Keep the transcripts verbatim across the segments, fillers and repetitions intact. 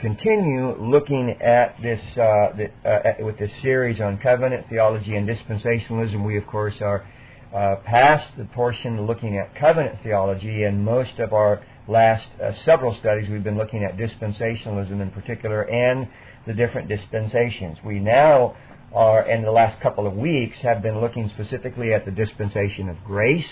continue looking at this uh, the, uh, at, with this series on covenant theology and dispensationalism. We, of course, are uh, past the portion looking at covenant theology, and most of our last uh, several studies we've been looking at dispensationalism in particular and the different dispensations. We now are, in the last couple of weeks, have been looking specifically at the dispensation of grace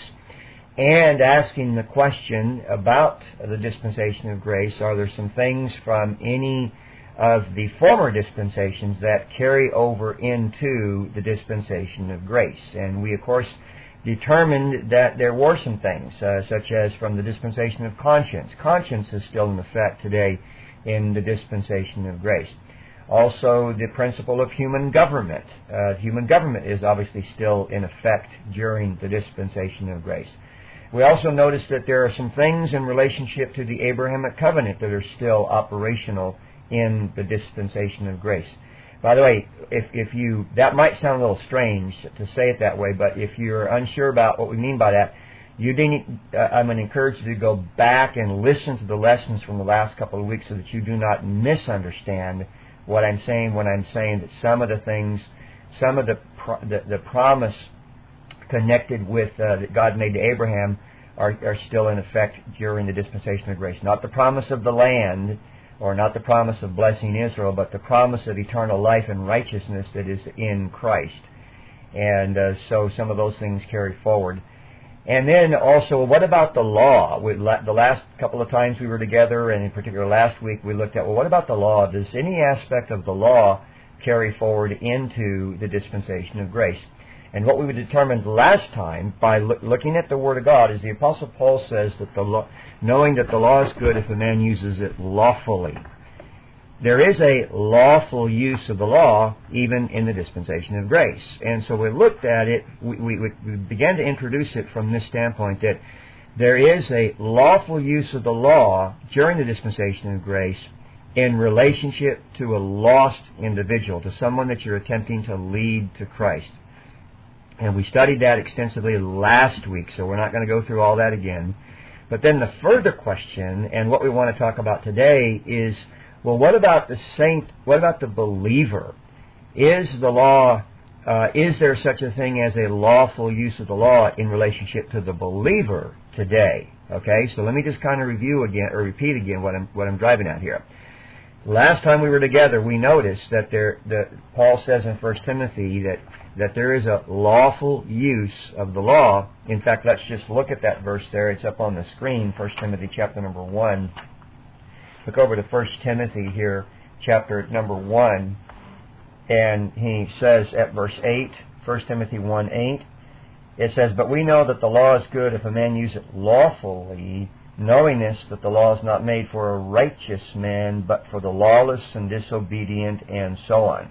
and asking the question about the dispensation of grace. Are there some things from any of the former dispensations that carry over into the dispensation of grace? And we, of course, determined that there were some things, uh, such as from the dispensation of conscience. Conscience is still in effect today in the dispensation of grace. Also, the principle of human government. Uh, human government is obviously still in effect during the dispensation of grace. We also noticed that there are some things in relationship to the Abrahamic covenant that are still operational in the dispensation of grace. By the way, if, if you, that might sound a little strange to say it that way, but if you're unsure about what we mean by that, you need, uh, I'm going to encourage you to go back and listen to the lessons from the last couple of weeks so that you do not misunderstand what I'm saying when I'm saying that some of the things, some of the pro- the, the promise connected with uh, that God made to Abraham are, are still in effect during the dispensation of grace. Not the promise of the land, or not the promise of blessing Israel, but the promise of eternal life and righteousness that is in Christ. And uh, so some of those things carry forward. And then also, what about the law? We, the last couple of times we were together, and in particular last week, we looked at, well, what about the law? Does any aspect of the law carry forward into the dispensation of grace? And what we determined last time, by lo- looking at the Word of God, is the Apostle Paul says that the law, knowing that the law is good if a man uses it lawfully. There is a lawful use of the law even in the dispensation of grace. And so we looked at it, we, we, we began to introduce it from this standpoint that there is a lawful use of the law during the dispensation of grace in relationship to a lost individual, to someone that you're attempting to lead to Christ. And we studied that extensively last week, so we're not going to go through all that again. But then the further question, and what we want to talk about today, is, well, what about the saint, what about the believer? Is the law, uh, is there such a thing as a lawful use of the law in relationship to the believer today? Okay, so let me just kind of review again, or repeat again what I'm, what I'm driving at here. Last time we were together, we noticed that there, that Paul says in First Timothy that that there is a lawful use of the law. In fact, let's just look at that verse there. It's up on the screen, First Timothy chapter number one. Look over to First Timothy here, chapter number one, and he says at verse eight, First Timothy one eight, it says, "But we know that the law is good if a man use it lawfully, knowing this, that the law is not made for a righteous man, but for the lawless and disobedient," and so on.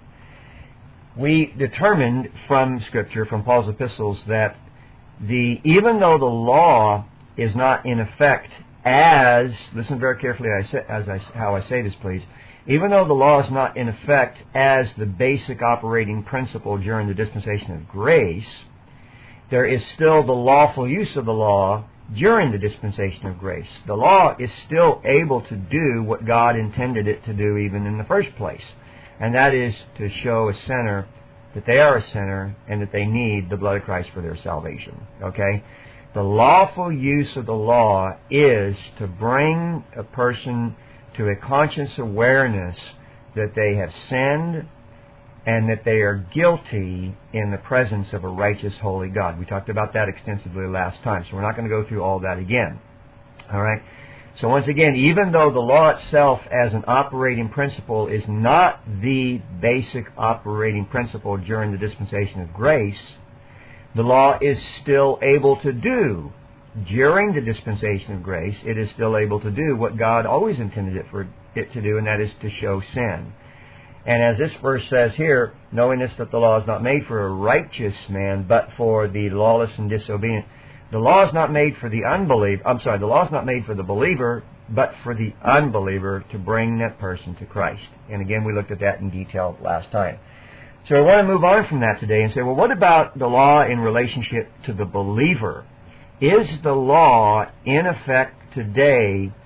We determined from Scripture, from Paul's epistles, that the even though the law is not in effect as, listen very carefully as I, how I say this, please, even though the law is not in effect as the basic operating principle during the dispensation of grace, there is still the lawful use of the law during the dispensation of grace. The law is still able to do what God intended it to do even in the first place. And that is to show a sinner that they are a sinner and that they need the blood of Christ for their salvation. Okay? The lawful use of the law is to bring a person to a conscious awareness that they have sinned and that they are guilty in the presence of a righteous, holy God. We talked about that extensively last time, so we're not going to go through all that again. All right? So once again, even though the law itself as an operating principle is not the basic operating principle during the dispensation of grace, the law is still able to do, during the dispensation of grace, it is still able to do what God always intended it for it to do, and that is to show sin. And as this verse says here, knowing this, that the law is not made for a righteous man, but for the lawless and disobedient. The law is not made for the unbeliever, I'm sorry, the law is not made for the believer, but for the unbeliever to bring that person to Christ. And again, we looked at that in detail last time. So I want to move on from that today and say, well, what about the law in relationship to the believer? Is the law in effect today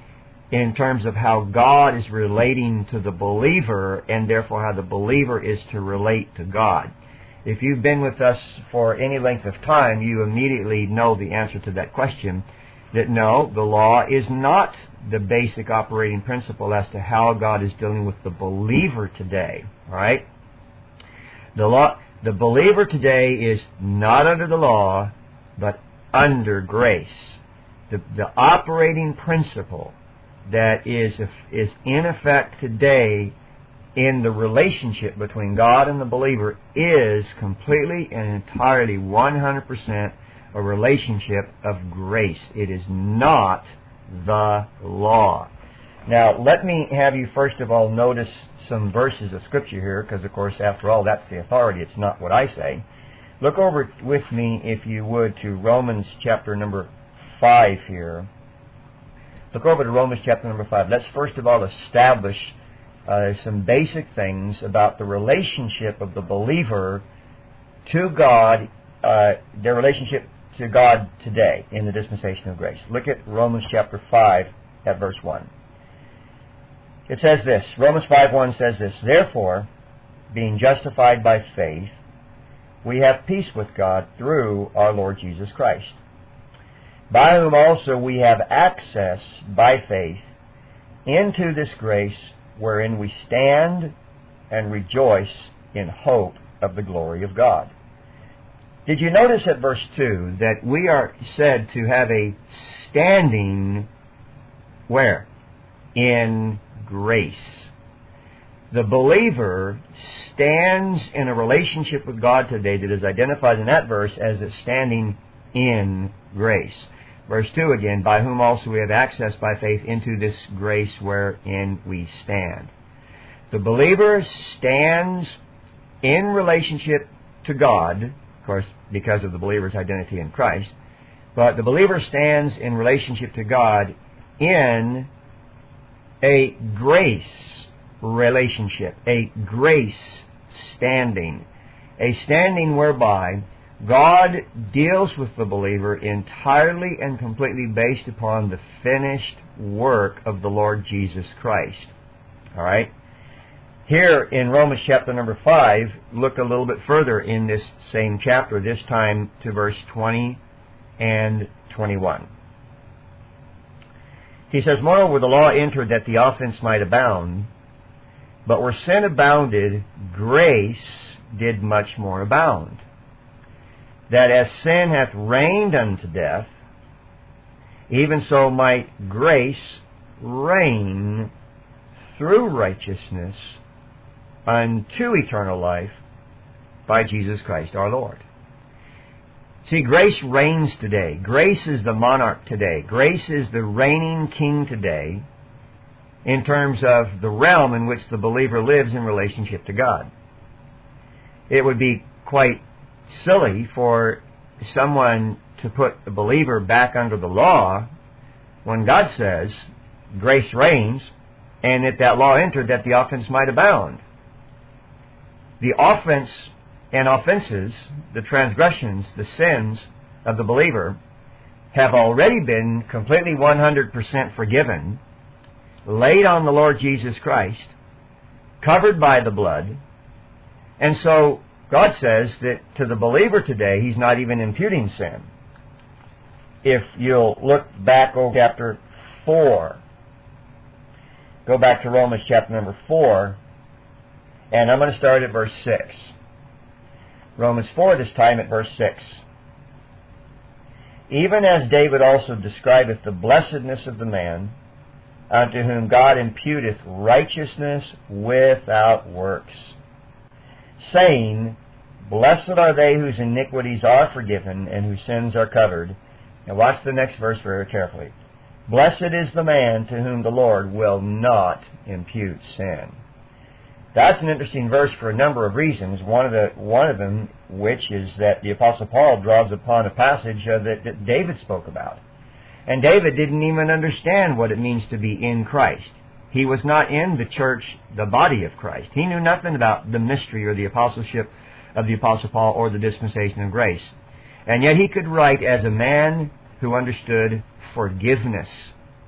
in terms of how God is relating to the believer, and therefore how the believer is to relate to God. If you've been with us for any length of time, you immediately know the answer to that question, that no, the law is not the basic operating principle as to how God is dealing with the believer today. All right? The law, the believer today is not under the law, but under grace. The, the operating principle that is, is in effect today in the relationship between God and the believer is completely and entirely one hundred percent a relationship of grace. It is not the law. Now, let me have you first of all notice some verses of Scripture here, because of course, after all, that's the authority. It's not what I say. Look over with me, if you would, to Romans chapter number five here. Look over to Romans chapter number five. Let's first of all establish uh, some basic things about the relationship of the believer to God, uh, their relationship to God today in the dispensation of grace. Look at Romans chapter five at verse one. It says this, Romans five one says this, "Therefore, being justified by faith, we have peace with God through our Lord Jesus Christ, by whom also we have access by faith into this grace wherein we stand and rejoice in hope of the glory of God." Did you notice at verse two that we are said to have a standing where? In grace. The believer stands in a relationship with God today that is identified in that verse as a standing in grace. Verse two again, "By whom also we have access by faith into this grace wherein we stand." The believer stands in relationship to God, of course, because of the believer's identity in Christ, but the believer stands in relationship to God in a grace relationship, a grace standing, a standing whereby God deals with the believer entirely and completely based upon the finished work of the Lord Jesus Christ. All right? Here in Romans chapter number five, look a little bit further in this same chapter, this time to verse twenty and twenty-one. He says, "Moreover, the law entered that the offense might abound, but where sin abounded, grace did much more abound. That as sin hath reigned unto death, even so might grace reign through righteousness unto eternal life by Jesus Christ our Lord." See, grace reigns today. Grace is the monarch today. Grace is the reigning king today in terms of the realm in which the believer lives in relationship to God. It would be quite silly for someone to put a believer back under the law when God says grace reigns, and if that law entered that the offense might abound. The offense and offenses, the transgressions, the sins of the believer have already been completely one hundred percent forgiven, laid on the Lord Jesus Christ, covered by the blood, and so God says that to the believer today, He's not even imputing sin. If you'll look back over chapter four, go back to Romans chapter number four, and I'm going to start at verse six. Romans four, this time at verse six. "Even as David also describeth the blessedness of the man, unto whom God imputeth righteousness without works, saying, Blessed are they whose iniquities are forgiven and whose sins are covered." Now watch the next verse very carefully. "Blessed is the man to whom the Lord will not impute sin." That's an interesting verse for a number of reasons. One of the one of them, which is that the Apostle Paul draws upon a passage uh, that, that David spoke about. And David didn't even understand what it means to be in Christ. He was not in the church, the body of Christ. He knew nothing about the mystery or the apostleship of the Apostle Paul or the dispensation of grace. And yet he could write as a man who understood forgiveness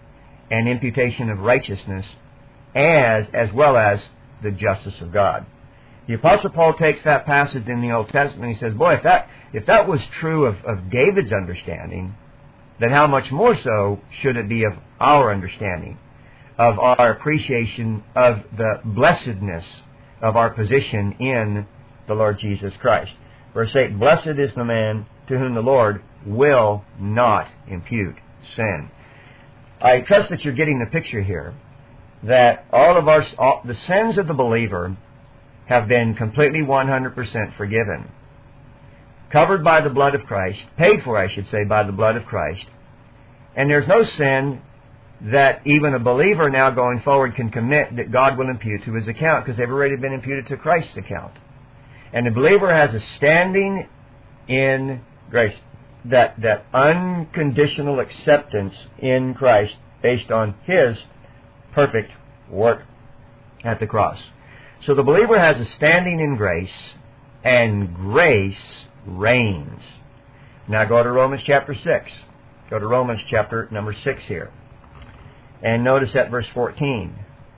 and imputation of righteousness, as as well as the justice of God. The Apostle Paul takes that passage in the Old Testament and he says, boy, if that if that was true of, of David's understanding, then how much more so should it be of our understanding, of our appreciation of the blessedness of our position in the Lord Jesus Christ. Verse eight, blessed is the man to whom the Lord will not impute sin. I trust that you're getting the picture here, that all of our all, the sins of the believer have been completely one hundred percent forgiven, covered by the blood of Christ, paid for, I should say, by the blood of Christ. And there's no sin that even a believer now going forward can commit that God will impute to his account, because they've already been imputed to Christ's account. And the believer has a standing in grace, that, that unconditional acceptance in Christ based on His perfect work at the cross. So the believer has a standing in grace, and grace reigns. Now go to Romans chapter six. Go to Romans chapter number six here. And notice that verse fourteen.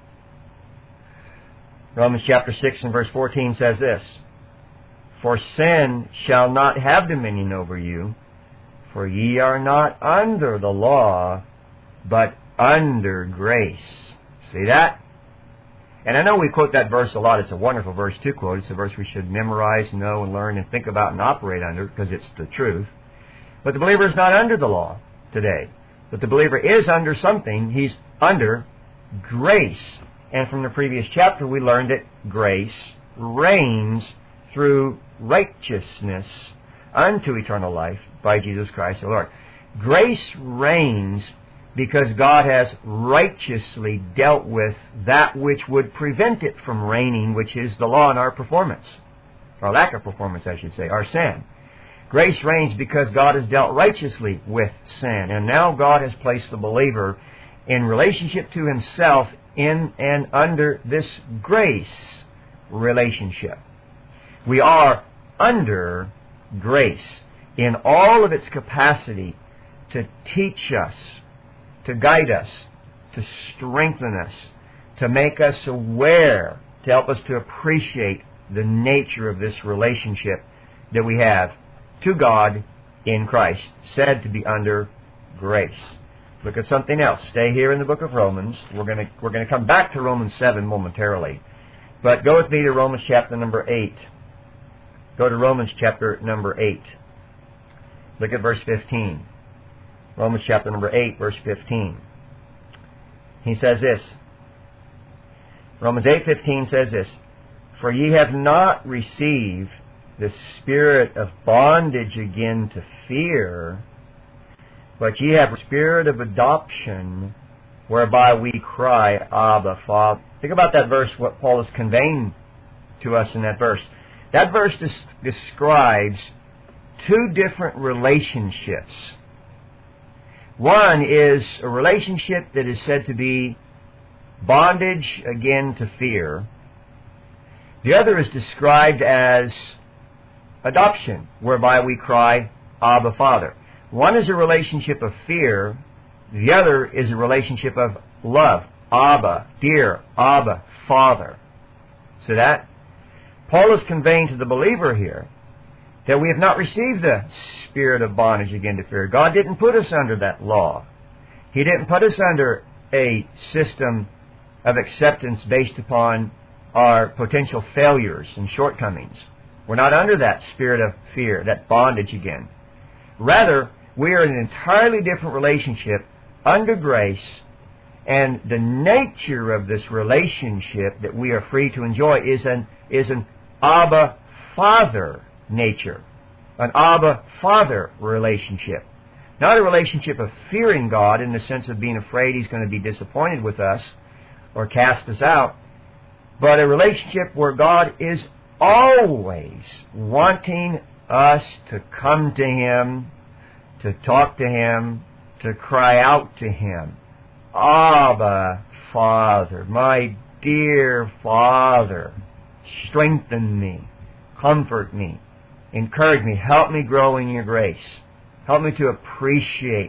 Romans chapter six and verse fourteen says this, for sin shall not have dominion over you, for ye are not under the law, but under grace. See that? And I know we quote that verse a lot. It's a wonderful verse to quote. It's a verse we should memorize, know, and learn, and think about and operate under, because it's the truth. But the believer is not under the law today. But the believer is under something. He's under grace. And from the previous chapter, we learned that grace reigns through righteousness unto eternal life by Jesus Christ the Lord. Grace reigns because God has righteously dealt with that which would prevent it from reigning, which is the law in our performance, or lack of performance, I should say, our sin. Grace reigns because God has dealt righteously with sin, and now God has placed the believer in relationship to Himself in and under this grace relationship. We are under grace in all of its capacity to teach us, to guide us, to strengthen us, to make us aware, to help us to appreciate the nature of this relationship that we have to God in Christ, said to be under grace. Look at something else. Stay here in the book of Romans. We're going to we're going to come back to Romans seven momentarily. But go with me to Romans chapter number eight. Go to Romans chapter number eight. Look at verse fifteen. Romans chapter number eight, verse fifteen. He says this. Romans eight fifteen says this, for ye have not received the spirit of bondage again to fear, but ye have the spirit of adoption, whereby we cry, Abba, Father. Think about that verse, what Paul is conveying to us in that verse. That verse des- describes two different relationships. One is a relationship that is said to be bondage again to fear. The other is described as adoption, whereby we cry, Abba, Father. One is a relationship of fear. The other is a relationship of love. Abba, dear, Abba, Father. See that? Paul is conveying to the believer here that we have not received the spirit of bondage again to fear. God didn't put us under that law. He didn't put us under a system of acceptance based upon our potential failures and shortcomings. We're not under that spirit of fear, that bondage again. Rather, we are in an entirely different relationship under grace, and the nature of this relationship that we are free to enjoy is an, is an Abba Father nature, an Abba Father relationship. Not a relationship of fearing God in the sense of being afraid He's going to be disappointed with us or cast us out, but a relationship where God is always wanting us to come to Him, to talk to Him, to cry out to Him. Abba, Father, my dear Father, strengthen me, comfort me, encourage me, help me grow in your grace. Help me to appreciate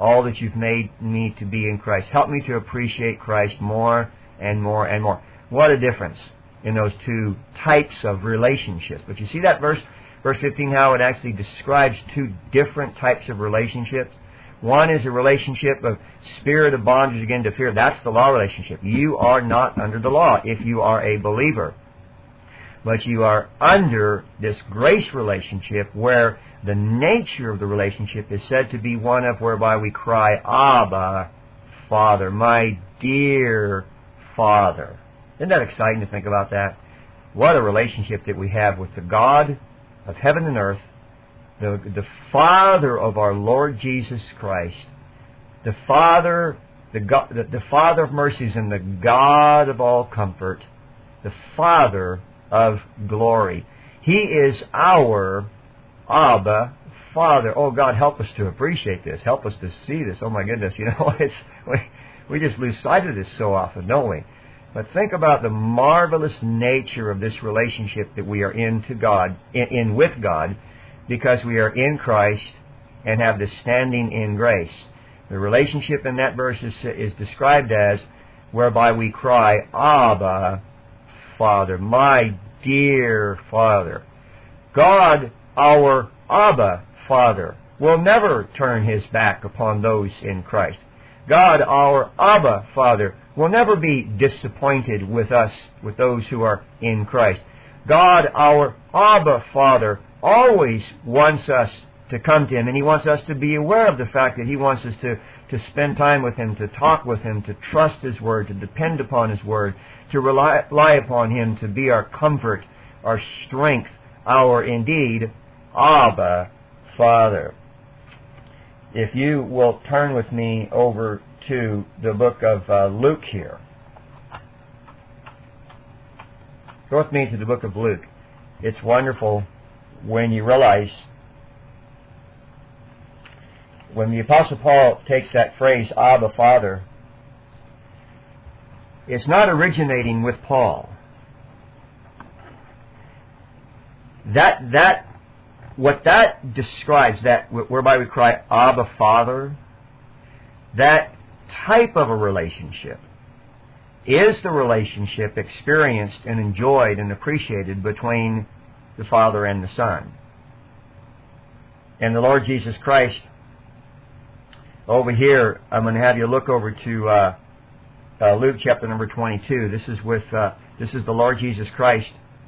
all that you've made me to be in Christ. Help me to appreciate Christ more and more and more. What a difference in those two types of relationships. But you see that verse, verse fifteen, how it actually describes two different types of relationships. One is a relationship of spirit of bondage again to fear. That's the law relationship. You are not under the law if you are a believer. But you are under this grace relationship where the nature of the relationship is said to be one of whereby we cry, Abba, Father, my dear Father. Isn't that exciting to think about that? What a relationship that we have with the God of heaven and earth, the, the Father of our Lord Jesus Christ, the Father, the, God, the, the Father of mercies and the God of all comfort, the Father of glory. He is our Abba Father. Oh, God, help us to appreciate this. Help us to see this. Oh, my goodness. You know, it's we, we just lose sight of this so often, don't we? But think about the marvelous nature of this relationship that we are in to God, in, in with God, because we are in Christ and have this standing in grace. The relationship in that verse is, is described as whereby we cry, Abba, Father, my dear Father. God, our Abba, Father, will never turn His back upon those in Christ. God, our Abba, Father, will never be disappointed with us, with those who are in Christ. God, our Abba, Father, always wants us to come to Him, and He wants us to be aware of the fact that He wants us to, to spend time with Him, to talk with Him, to trust His Word, to depend upon His Word, to rely, rely upon Him to be our comfort, our strength, our, indeed, Abba, Father. If you will turn with me over to the book of uh, Luke here. Go with me to the book of Luke. It's wonderful when you realize when the Apostle Paul takes that phrase, Abba, Father, it's not originating with Paul. That, that, what that describes, that whereby we cry, Abba, Father, that type of a relationship is the relationship experienced and enjoyed and appreciated between the Father and the Son. And the Lord Jesus Christ, over here, I'm going to have you look over to uh, uh, Luke chapter number twenty-two. This is with uh, this is the Lord Jesus Christ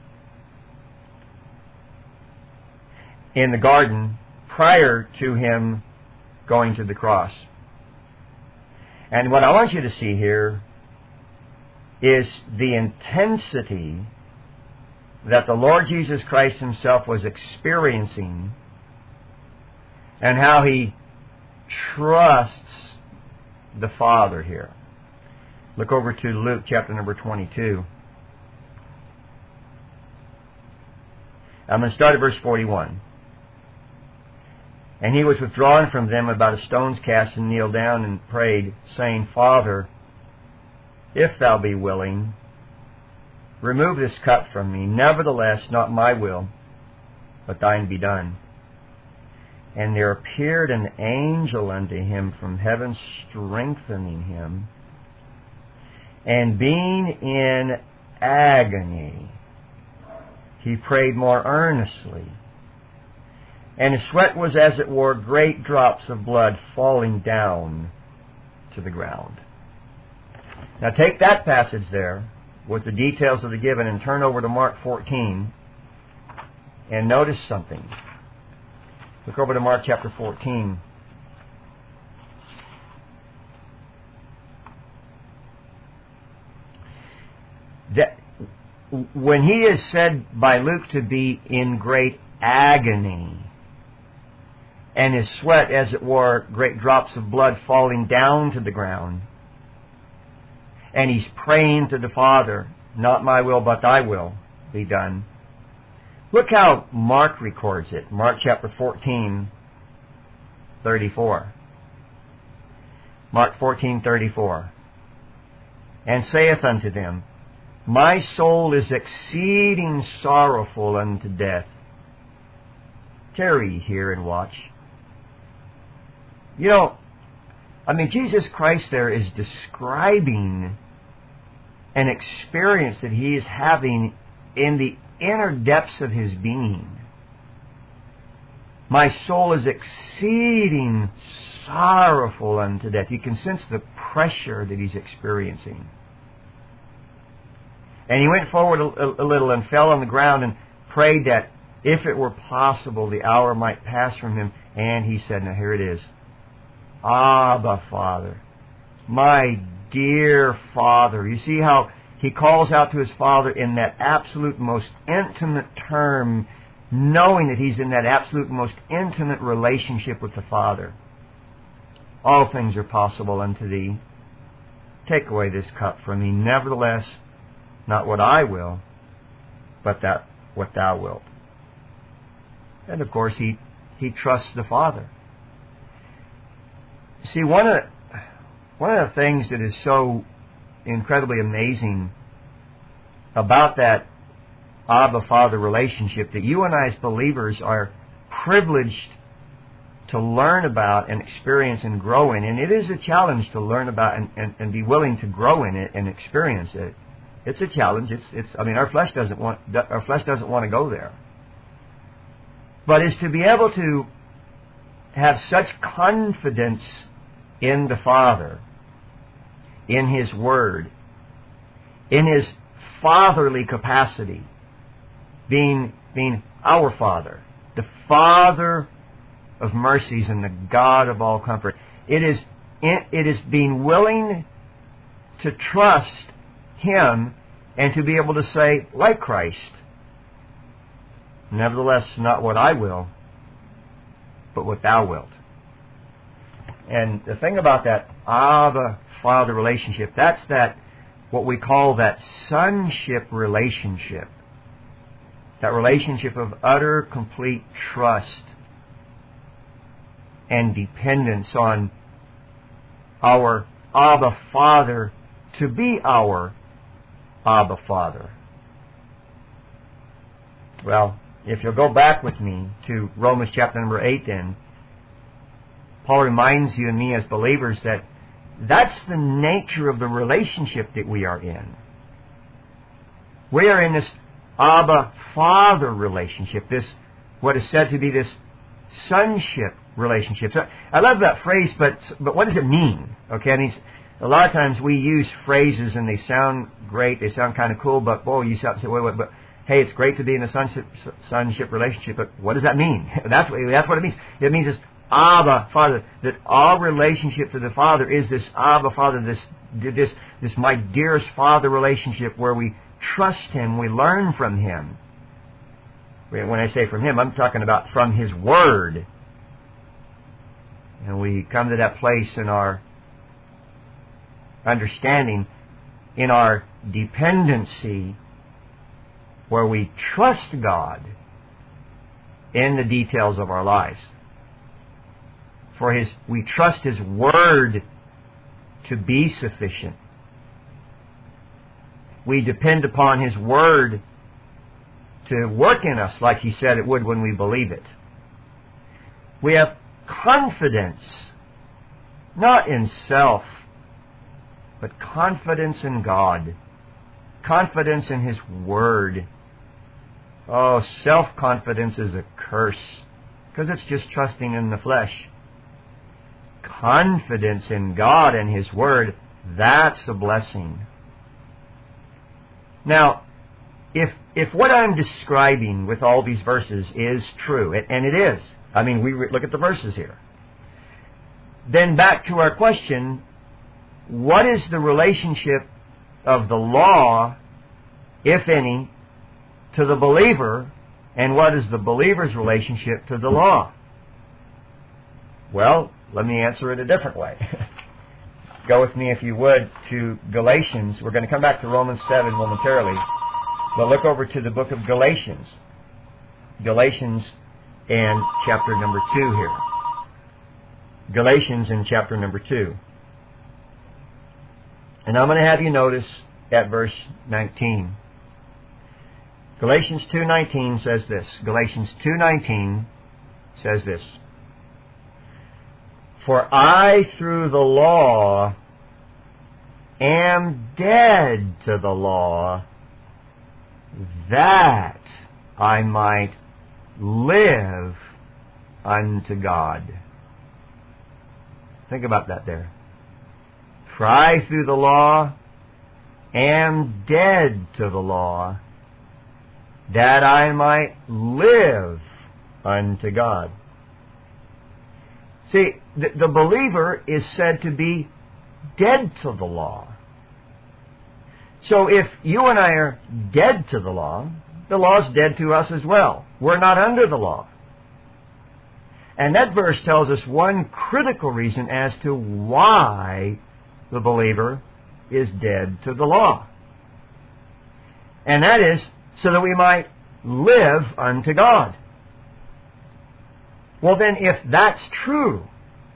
in the garden prior to Him going to the cross. And what I want you to see here is the intensity that the Lord Jesus Christ Himself was experiencing and how He trusts the Father here. Look over to Luke chapter number twenty-two. I'm going to start at verse forty-one. And He was withdrawn from them about a stone's cast, and kneeled down and prayed, saying, Father, if Thou be willing, remove this cup from me. Nevertheless, not my will, but Thine be done. And there appeared an angel unto him from heaven, strengthening him. And being in agony, he prayed more earnestly. And his sweat was, as it were, great drops of blood falling down to the ground. Now take that passage there with the details of the given and turn over to Mark fourteen and notice something. Look over to Mark chapter fourteen. That when he is said by Luke to be in great agony, and his sweat, as it were, great drops of blood falling down to the ground, and he's praying to the Father, not my will, but Thy will be done. Look how Mark records it. Mark chapter fourteen, thirty-four. Mark fourteen, thirty-four. And saith unto them, My soul is exceeding sorrowful unto death. Tarry here and watch. You know, I mean, Jesus Christ there is describing an experience that he is having in the inner depths of his being. My soul is exceeding sorrowful unto death. You can sense the pressure that he's experiencing. And he went forward a, a little and fell on the ground and prayed that if it were possible, the hour might pass from him. And he said, now here it is, Abba, Father, my dear Father. You see how he calls out to his Father in that absolute most intimate term, knowing that he's in that absolute most intimate relationship with the Father. All things are possible unto thee. Take away this cup from me. Nevertheless, not what I will, but that what thou wilt. And of course, he, he trusts the Father. See, one of the, one of the things that is so incredibly amazing about that Abba Father relationship that you and I as believers are privileged to learn about and experience and grow in. And it is a challenge to learn about and, and, and be willing to grow in it and experience it. It's a challenge. It's, it's, I mean, our flesh doesn't want, our flesh doesn't want to go there. But is to be able to have such confidence in the Father, in His Word, in His fatherly capacity, being, being our Father, the Father of mercies and the God of all comfort. It is, it is being willing to trust Him and to be able to say, like Christ, nevertheless, not what I will, but what thou wilt. And the thing about that Abba Father relationship, that's that, what we call that sonship relationship. That relationship of utter, complete trust and dependence on our Abba Father to be our Abba Father. Well, if you'll go back with me to Romans chapter number eight then, Paul reminds you and me as believers that that's the nature of the relationship that we are in. We are in this Abba Father relationship, this what is said to be this sonship relationship. So I love that phrase, but but what does it mean? Okay, and he's, a lot of times we use phrases and they sound great, they sound kind of cool, but boy, you stop and say, wait, wait, but hey, it's great to be in a sonship, sonship relationship, but what does that mean? That's what that's what it means. It means this Abba Father, that our relationship to the Father is this Abba Father, this this this my dearest Father relationship where we trust Him, we learn from Him. When I say from Him, I'm talking about from His Word. And we come to that place in our understanding, in our dependency, where we trust God in the details of our lives. For His, we trust His Word to be sufficient. We depend upon His Word to work in us like He said it would when we believe it. We have confidence, not in self, but confidence in God. Confidence in His Word. Oh, self-confidence is a curse, because it's just trusting in the flesh. Confidence in God and His Word, that's a blessing. Now, if if what I'm describing with all these verses is true, and it is, I mean, we look at the verses here, then back to our question, what is the relationship of the law, if any, to the believer, and what is the believer's relationship to the law? Well, let me answer it a different way. Go with me, if you would, to Galatians. We're going to come back to Romans seven momentarily. But look over to the book of Galatians. Galatians and chapter number two here. Galatians in chapter number two. And I'm going to have you notice at verse nineteen. Galatians two nineteen says this. Galatians two nineteen says this. For I through the law am dead to the law, that I might live unto God. Think about that there. For I through the law am dead to the law, that I might live unto God. See, the, the believer is said to be dead to the law. So if you and I are dead to the law, the law is dead to us as well. We're not under the law. And that verse tells us one critical reason as to why the believer is dead to the law. And that is so that we might live unto God. Well then, if that's true,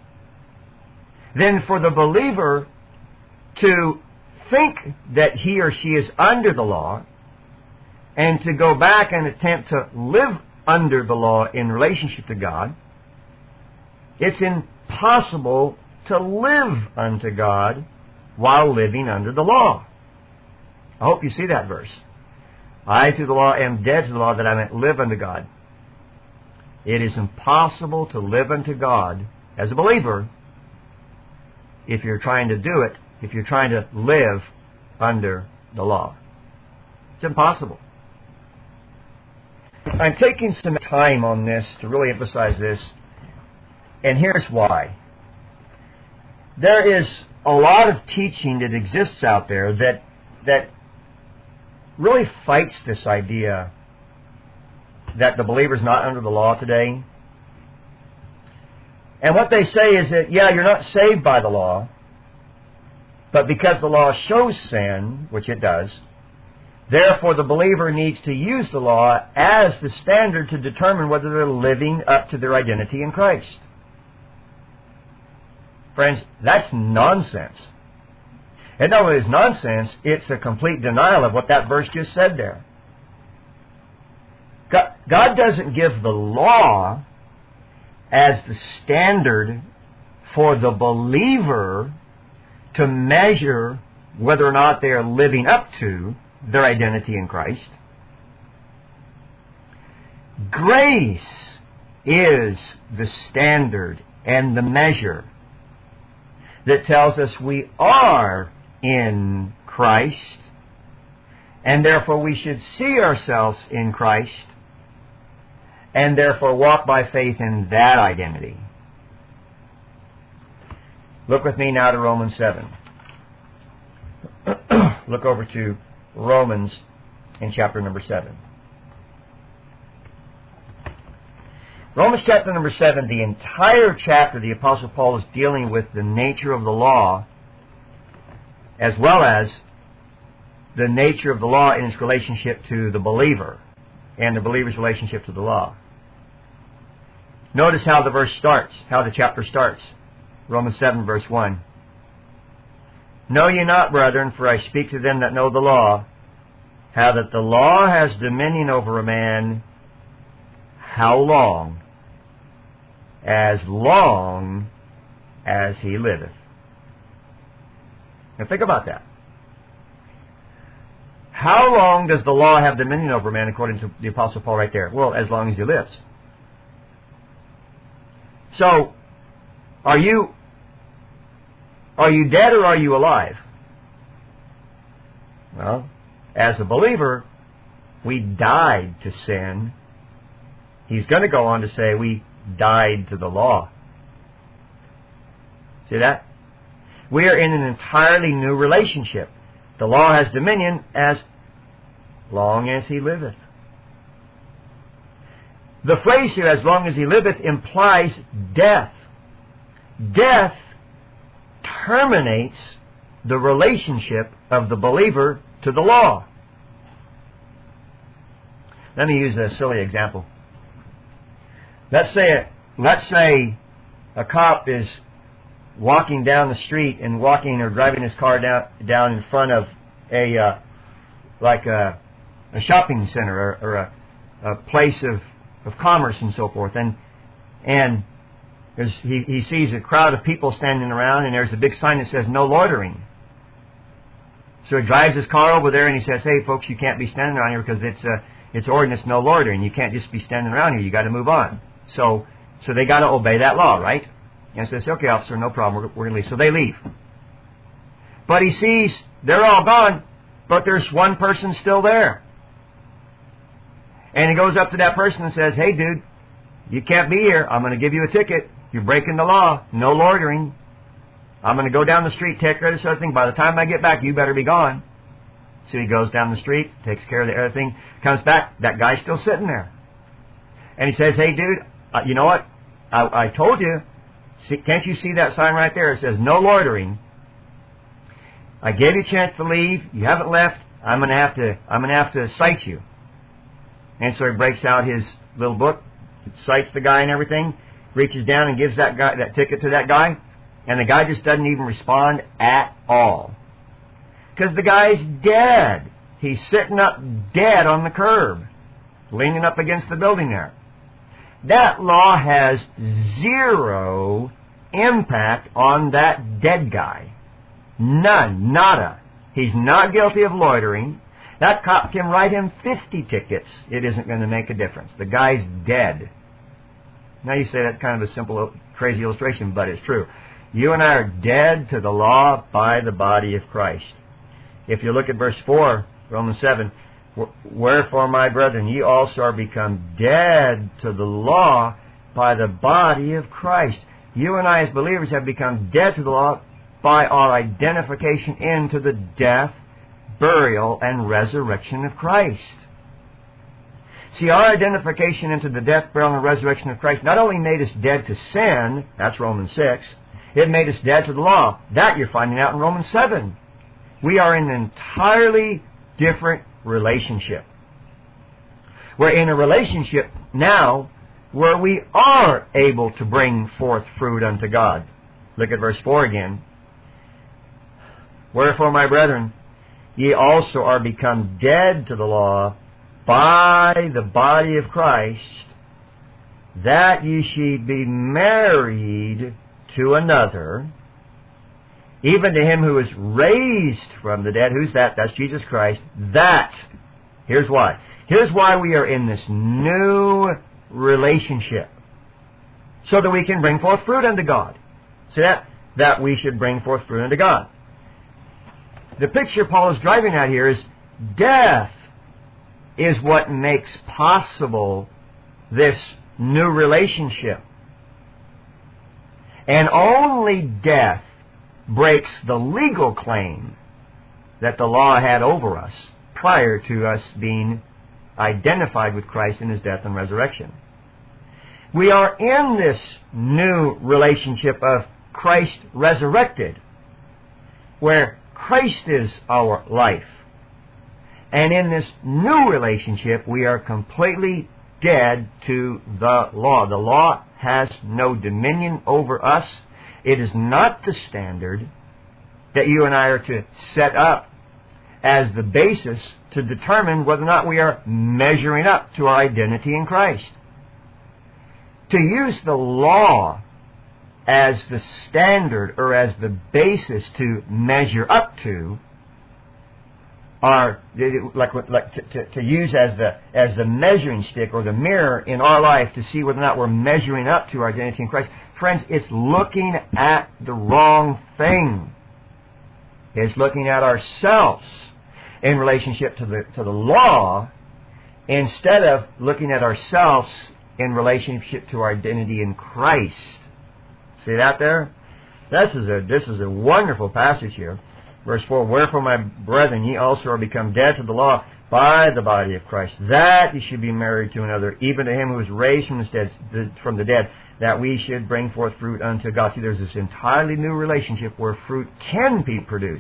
then for the believer to think that he or she is under the law and to go back and attempt to live under the law in relationship to God, it's impossible to live unto God while living under the law. I hope you see that verse. I through the law am dead to the law, that I might live unto God. It is impossible to live unto God as a believer if you're trying to do it, if you're trying to live under the law. It's impossible. I'm taking some time on this to really emphasize this, and here's why. There is a lot of teaching that exists out there that that really fights this idea that the believer's not under the law today. And what they say is that, yeah, you're not saved by the law, but because the law shows sin, which it does, therefore the believer needs to use the law as the standard to determine whether they're living up to their identity in Christ. Friends, that's nonsense. And not only is nonsense, it's a complete denial of what that verse just said there. God, God doesn't give the law as the standard for the believer to measure whether or not they are living up to their identity in Christ. Grace is the standard and the measure that tells us we are in Christ, and therefore we should see ourselves in Christ, and therefore walk by faith in that identity. Look with me now to Romans seven. Look over to Romans in chapter number seven. Romans chapter number seven, the entire chapter, the Apostle Paul is dealing with the nature of the law, as well as the nature of the law in its relationship to the believer and the believer's relationship to the law. Notice how the verse starts, how the chapter starts. Romans seven, verse one. Know ye not, brethren, for I speak to them that know the law, how that the law has dominion over a man, how long? As long as he liveth. Now think about that. How long does the law have dominion over man, according to the Apostle Paul right there? Well, as long as he lives. So, are you are you dead or are you alive? Well, as a believer, we died to sin. He's going to go on to say we died to the law. See that? We are in an entirely new relationship. The law has dominion as long as he liveth. The phrase here, as long as he liveth, implies death. Death terminates the relationship of the believer to the law. Let me use a silly example. Let's say a, let's say a cop is walking down the street and walking or driving his car down down in front of a uh, like a, a shopping center or, or a, a place of, of commerce and so forth, and and There's, he, he sees a crowd of people standing around, and there's a big sign that says, no loitering. So he drives his car over there, and he says, hey, folks, you can't be standing around here because it's uh, it's ordinance, no loitering. You can't just be standing around here. You got to move on. So so they got to obey that law, right? And so they say, okay, officer, no problem. We're, we're going to leave. So they leave. But he sees they're all gone, but there's one person still there. And he goes up to that person and says, hey, dude, you can't be here. I'm going to give you a ticket. You're breaking the law. No loitering. I'm going to go down the street, take care of this other thing. By the time I get back, you better be gone. So he goes down the street, takes care of the other thing, comes back. That guy's still sitting there. And he says, hey, dude, uh, you know what? I, I told you. See, can't you see that sign right there? It says, no loitering. I gave you a chance to leave. You haven't left. I'm going to have to, I'm going to have to cite you. And so he breaks out his little book, cites the guy and everything, reaches down and gives that guy that ticket to that guy, and the guy just doesn't even respond at all. Because the guy's dead. He's sitting up dead on the curb, leaning up against the building there. That law has zero impact on that dead guy. None. Nada. He's not guilty of loitering. That cop can write him fifty tickets. It isn't going to make a difference. The guy's dead. Now you say that's kind of a simple, crazy illustration, but it's true. You and I are dead to the law by the body of Christ. If you look at verse four, Romans seven, wherefore, my brethren, ye also are become dead to the law by the body of Christ. You and I as believers have become dead to the law by our identification into the death, burial, and resurrection of Christ. See, our identification into the death, burial, and resurrection of Christ not only made us dead to sin, that's Romans six, it made us dead to the law. That you're finding out in Romans seven. We are in an entirely different relationship. We're in a relationship now where we are able to bring forth fruit unto God. Look at verse four again. Wherefore, my brethren, ye also are become dead to the law by the body of Christ, that ye should be married to another, even to him who is raised from the dead. Who's that? That's Jesus Christ. That. Here's why. Here's why we are in this new relationship. So that we can bring forth fruit unto God. See that? That we should bring forth fruit unto God. The picture Paul is driving at here is death is what makes possible this new relationship. And only death breaks the legal claim that the law had over us prior to us being identified with Christ in His death and resurrection. We are in this new relationship of Christ resurrected, where Christ is our life. And in this new relationship, we are completely dead to the law. The law has no dominion over us. It is not the standard that you and I are to set up as the basis to determine whether or not we are measuring up to our identity in Christ. To use the law as the standard or as the basis to measure up to, or like, like to, to, to use as the as the measuring stick or the mirror in our life to see whether or not we're measuring up to our identity in Christ. Friends, it's looking at the wrong thing. It's looking at ourselves in relationship to the to the law instead of looking at ourselves in relationship to our identity in Christ. See that there? This is a this is a wonderful passage here. Verse four, wherefore, my brethren, ye also are become dead to the law by the body of Christ, that ye should be married to another, even to him who is raised from the dead, from the dead, that we should bring forth fruit unto God. See, there's this entirely new relationship where fruit can be produced.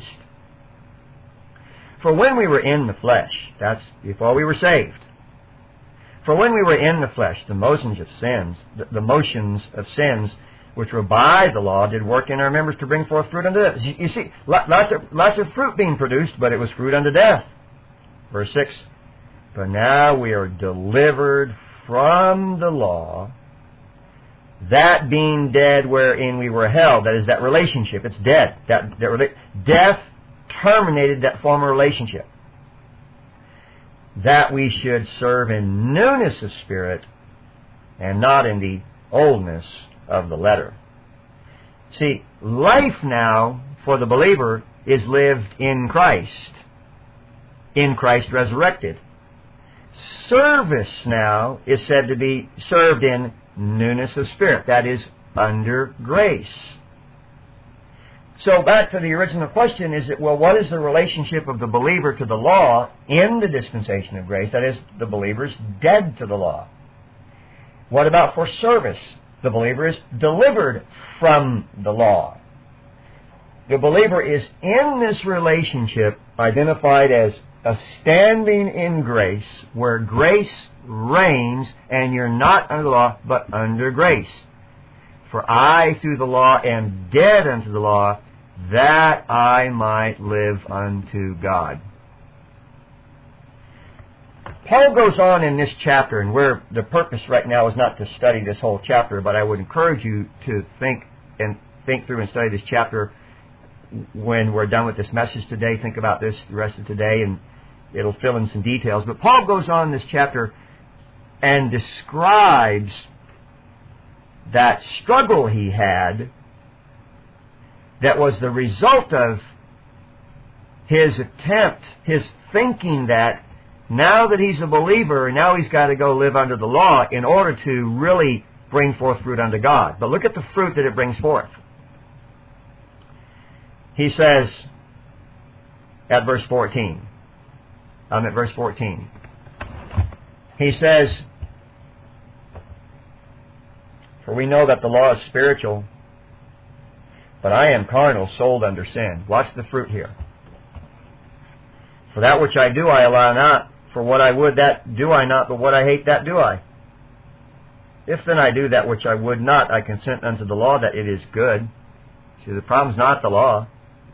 For when we were in the flesh, that's before we were saved. For when we were in the flesh, the motions of sins, the, the motions of sins, which were by the law, did work in our members to bring forth fruit unto death. You see, lots of, lots of fruit being produced, but it was fruit unto death. Verse six, but now we are delivered from the law, that being dead wherein we were held. That is that relationship. It's dead. That, that rela- Death terminated that former relationship. That we should serve in newness of spirit and not in the oldness of the letter. See, life now for the believer is lived in Christ, in Christ resurrected. Service now is said to be served in newness of spirit. That is under grace. So back to the original question, is it, well, what is the relationship of the believer to the law in the dispensation of grace? That is, the believer is dead to the law. What about for service? The believer is delivered from the law. The believer is in this relationship identified as a standing in grace, where grace reigns and you're not under the law, but under grace. For I, through the law, am dead unto the law, that I might live unto God. Paul goes on in this chapter, and where the purpose right now is not to study this whole chapter, but I would encourage you to think and think through and study this chapter when we're done with this message today. Think about this the rest of today, and it'll fill in some details. But Paul goes on in this chapter and describes that struggle he had that was the result of his attempt, his thinking that now that he's a believer, now he's got to go live under the law in order to really bring forth fruit unto God. But look at the fruit that it brings forth. He says at verse fourteen, I'm at verse fourteen. He says, for we know that the law is spiritual, but I am carnal, sold under sin. Watch the fruit here. For that which I do I allow not, for what I would that do I not, but what I hate that do I. If then I do that which I would not, I consent unto the law that it is good. See, the problem's not the law.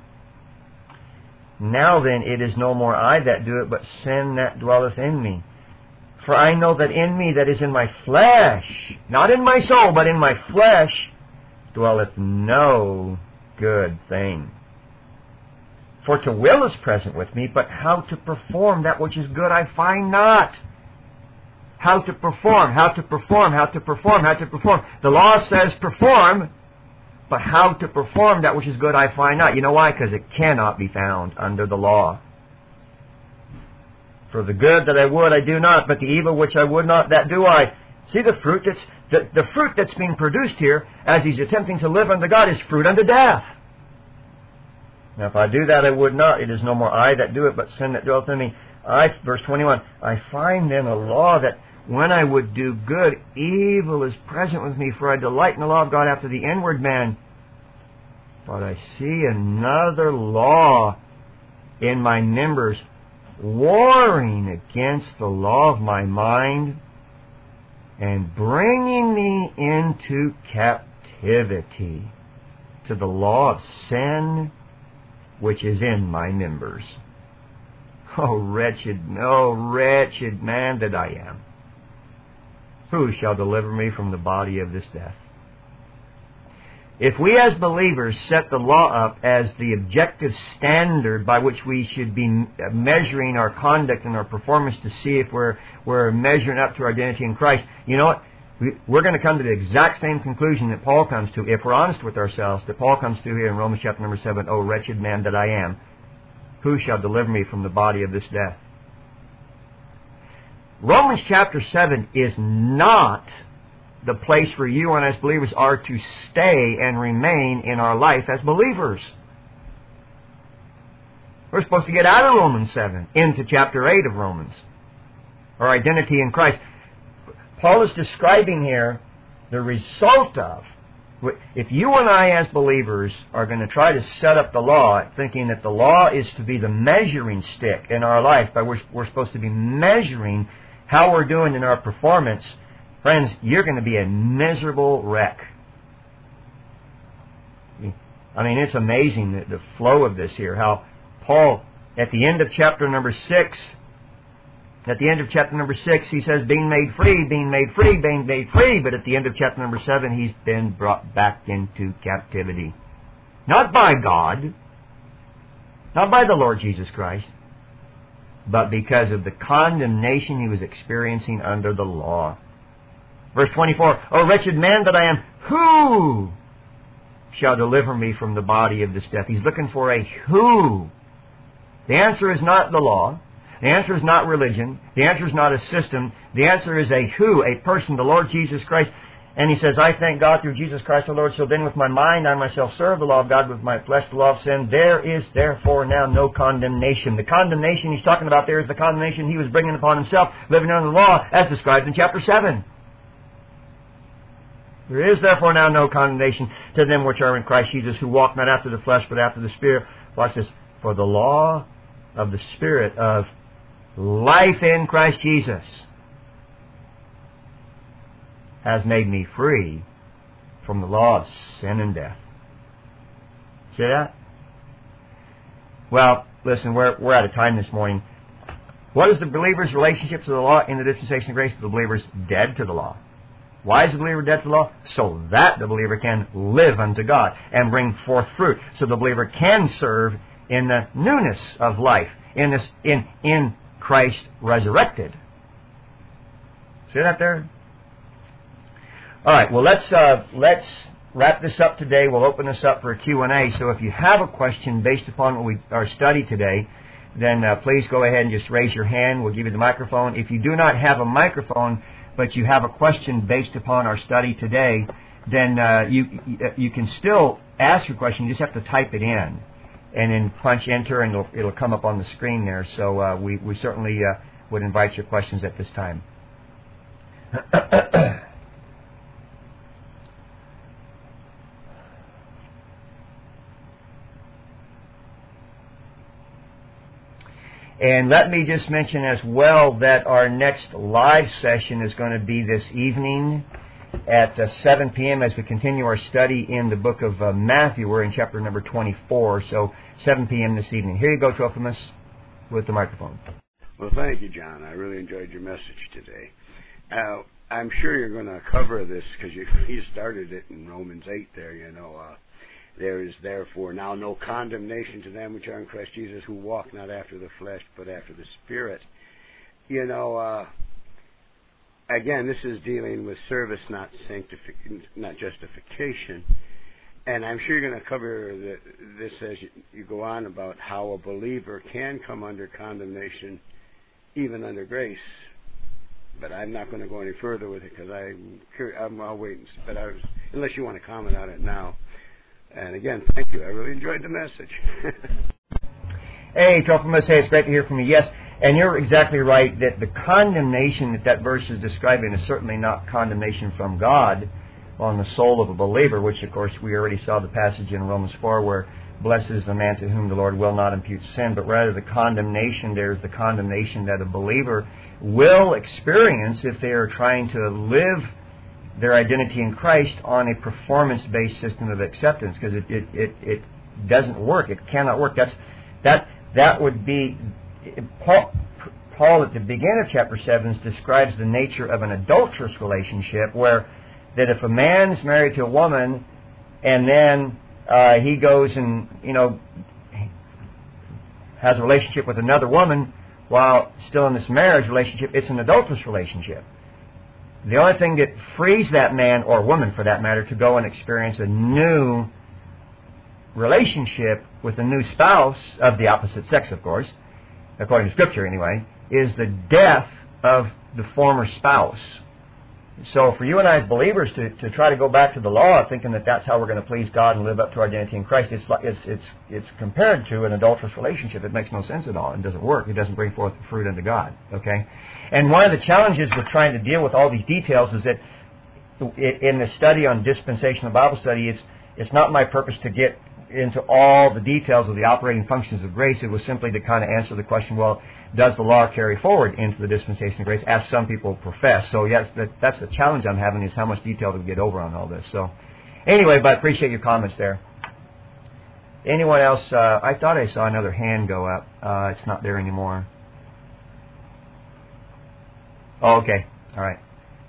Now then, it is no more I that do it, but sin that dwelleth in me. For I know that in me, that is in my flesh, not in my soul, but in my flesh, dwelleth no good thing. For to will is present with me, but how to perform that which is good I find not. How to perform, how to perform, how to perform, how to perform. The law says perform, but how to perform that which is good I find not. You know why? Because it cannot be found under the law. For the good that I would I do not, but the evil which I would not, that do I. See the fruit that's the, the fruit that's being produced here as he's attempting to live unto God is fruit unto death. Now if I do that I would not, it is no more I that do it, but sin that dwelleth in me. I, verse twenty-one, I find then a law that when I would do good, evil is present with me, for I delight in the law of God after the inward man. But I see another law in my members, warring against the law of my mind, and bringing me into captivity to the law of sin which is in my members. Oh, wretched, oh, wretched man that I am. Who shall deliver me from the body of this death? If we as believers set the law up as the objective standard by which we should be measuring our conduct and our performance to see if we're, we're measuring up to our identity in Christ, you know what? We, we're going to come to the exact same conclusion that Paul comes to, if we're honest with ourselves, that Paul comes to here in Romans chapter number seven, O wretched man that I am, who shall deliver me from the body of this death? Romans chapter seven is not the place where you and as believers are to stay and remain in our life as believers. We're supposed to get out of Romans seven into chapter eight of Romans. Our identity in Christ. Paul is describing here the result of, if you and I as believers are going to try to set up the law thinking that the law is to be the measuring stick in our life by which we're supposed to be measuring how we're doing in our performance, friends, you're going to be a miserable wreck. I mean, it's amazing the, the flow of this here, how Paul, at the end of chapter number six, At the end of chapter number six, he says, being made free, being made free, being made free. But at the end of chapter number seven, he's been brought back into captivity. Not by God, not by the Lord Jesus Christ, but because of the condemnation he was experiencing under the law. Verse twenty-four, O wretched man that I am, who shall deliver me from the body of this death? He's looking for a who. The answer is not the law. The answer is not religion. The answer is not a system. The answer is a who, a person, the Lord Jesus Christ. And he says, I thank God through Jesus Christ the Lord. So then with my mind I myself serve the law of God, with my flesh the law of sin. There is therefore now no condemnation. The condemnation he's talking about there is the condemnation he was bringing upon himself, living under the law, as described in chapter seven. There is therefore now no condemnation to them which are in Christ Jesus, who walk not after the flesh, but after the Spirit. Watch this. For the law of the Spirit of life in Christ Jesus has made me free from the law of sin and death. See that? Well, listen, we're, we're out of time this morning. What is the believer's relationship to the law in the dispensation of grace? The believer's dead to the law. Why is the believer dead to the law? So that the believer can live unto God and bring forth fruit. So the believer can serve in the newness of life, in this, in, in Christ resurrected. See that there? All right, well, let's uh, let's wrap this up today. We'll open this up for a Q and A. So if you have a question based upon what we our study today, then uh, please go ahead and just raise your hand. We'll give you the microphone. If you do not have a microphone, but you have a question based upon our study today, then uh, you you can still ask your question. You just have to type it in, and then punch enter, and it'll, it'll come up on the screen there. So uh, we we certainly uh, would invite your questions at this time. And let me just mention as well that our next live session is going to be this evening at uh, seven p.m. as we continue our study in the book of uh, Matthew. We're in chapter number twenty-four, so seven p.m. this evening. Here you go, Trophimus, with the microphone. Well, thank you, John. I really enjoyed your message today. Uh, I'm sure you're going to cover this because you, you started it in Romans eight there, you know. Uh, There is therefore now no condemnation to them which are in Christ Jesus, who walk not after the flesh, but after the Spirit. You know, uh, again, this is dealing with service, not sanctification, not justification. And I'm sure you're going to cover the, this as you, you go on about how a believer can come under condemnation, even under grace. But I'm not going to go any further with it because I'm curious. I'm, I'll wait, and, but I was, unless you want to comment on it now. And again, thank you. I really enjoyed the message. Hey, Trophimus, hey, it's great to hear from you. Yes, and you're exactly right that the condemnation that that verse is describing is certainly not condemnation from God on the soul of a believer, which, of course, we already saw the passage in Romans four where blessed is the man to whom the Lord will not impute sin, but rather the condemnation there is the condemnation that a believer will experience if they are trying to live their identity in Christ on a performance-based system of acceptance, because it, it, it, it doesn't work. It cannot work. That's that that would be Paul, Paul at the beginning of chapter seven describes the nature of an adulterous relationship, where that if a man is married to a woman and then uh, he goes and you know has a relationship with another woman while still in this marriage relationship, it's an adulterous relationship. The only thing that frees that man, or woman for that matter, to go and experience a new relationship with a new spouse of the opposite sex, of course, according to Scripture anyway, is the death of the former spouse. So for you and I as believers to, to try to go back to the law thinking that that's how we're going to please God and live up to our identity in Christ, it's, it's, it's, it's compared to an adulterous relationship. It makes no sense at all. It doesn't work. It doesn't bring forth the fruit unto God. Okay? And one of the challenges with trying to deal with all these details is that in the study on dispensational Bible study, it's it's not my purpose to get into all the details of the operating functions of grace. It was simply to kind of answer the question, well, does the law carry forward into the dispensation of grace, as some people profess? So yes, that, that's the challenge I'm having, is how much detail to get over on all this. So anyway, but I appreciate your comments there. Anyone else? Uh, I thought I saw another hand go up. Uh, it's not there anymore. Oh, okay. All right.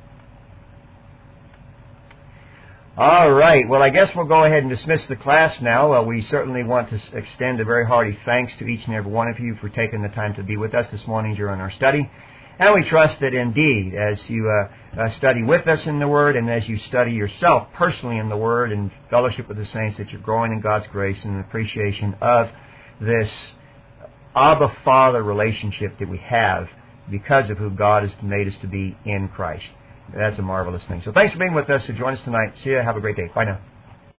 All right. Well, I guess we'll go ahead and dismiss the class now. Uh, we certainly want to extend a very hearty thanks to each and every one of you for taking the time to be with us this morning during our study. And we trust that indeed, as you uh, uh, study with us in the Word and as you study yourself personally in the Word and fellowship with the saints, that you're growing in God's grace and appreciation of this Abba Father relationship that we have because of who God has made us to be in Christ. That's a marvelous thing. So thanks for being with us. So join us tonight. See you. Have a great day. Bye now.